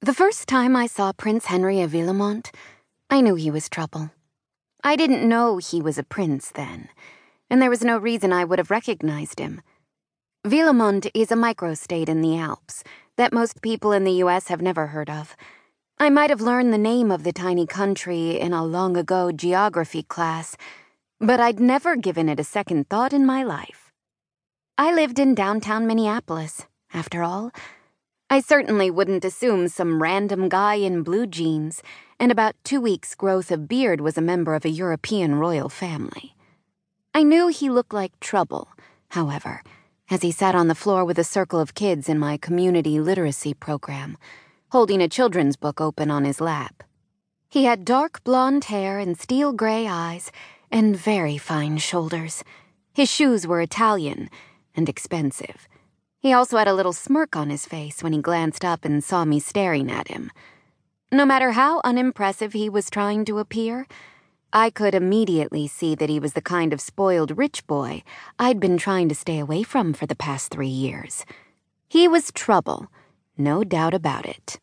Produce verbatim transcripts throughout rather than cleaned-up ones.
The first time I saw Prince Henry of Villemont, I knew he was trouble. I didn't know he was a prince then, and there was no reason I would have recognized him. Villemont is a microstate in the Alps that most people in the U S have never heard of. I might have learned the name of the tiny country in a long-ago geography class, but I'd never given it a second thought in my life. I lived in downtown Minneapolis, after all. I certainly wouldn't assume some random guy in blue jeans and about two weeks' growth of beard was a member of a European royal family. I knew he looked like trouble, however, as he sat on the floor with a circle of kids in my community literacy program, holding a children's book open on his lap. He had dark blonde hair and steel gray eyes and very fine shoulders. His shoes were Italian and expensive. He also had a little smirk on his face when he glanced up and saw me staring at him. No matter how unimpressive he was trying to appear, I could immediately see that he was the kind of spoiled rich boy I'd been trying to stay away from for the past three years. He was trouble, no doubt about it.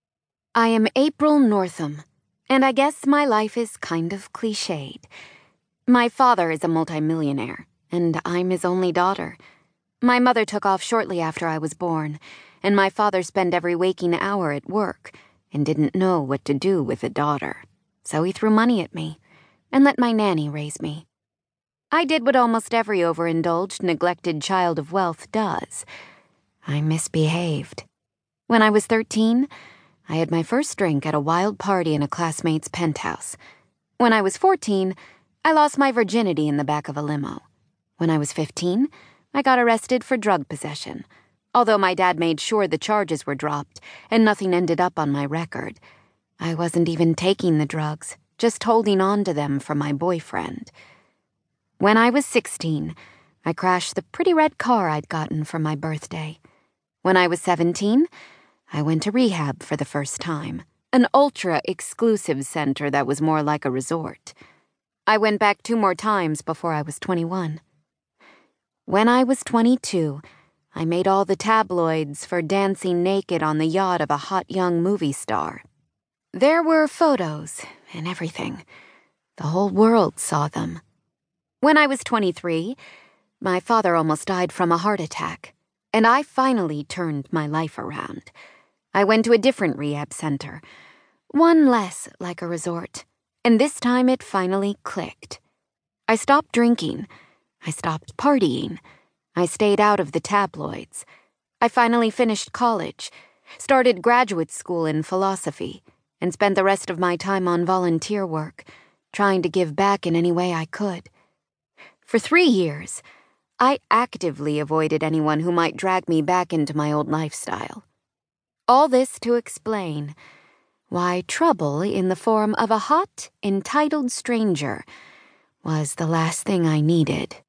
I am April Northam, and I guess my life is kind of cliched. My father is a multimillionaire, and I'm his only daughter. My mother took off shortly after I was born, and my father spent every waking hour at work and didn't know what to do with a daughter. So he threw money at me and let my nanny raise me. I did what almost every overindulged, neglected child of wealth does. I misbehaved. When I was thirteen, I had my first drink at a wild party in a classmate's penthouse. When I was fourteen, I lost my virginity in the back of a limo. When I was fifteen, I got arrested for drug possession, although my dad made sure the charges were dropped and nothing ended up on my record. I wasn't even taking the drugs, just holding on to them for my boyfriend. When I was sixteen, I crashed the pretty red car I'd gotten for my birthday. When I was seventeen, I went to rehab for the first time, an ultra-exclusive center that was more like a resort. I went back two more times before I was twenty-one. When I was twenty-two, I made all the tabloids for dancing naked on the yacht of a hot young movie star. There were photos and everything. The whole world saw them. When I was twenty-three, my father almost died from a heart attack, and I finally turned my life around. I went to a different rehab center, one less like a resort, and this time it finally clicked. I stopped drinking. I stopped partying. I stayed out of the tabloids. I finally finished college, started graduate school in philosophy, and spent the rest of my time on volunteer work, trying to give back in any way I could. For three years, I actively avoided anyone who might drag me back into my old lifestyle. All this to explain why trouble in the form of a hot, entitled stranger was the last thing I needed.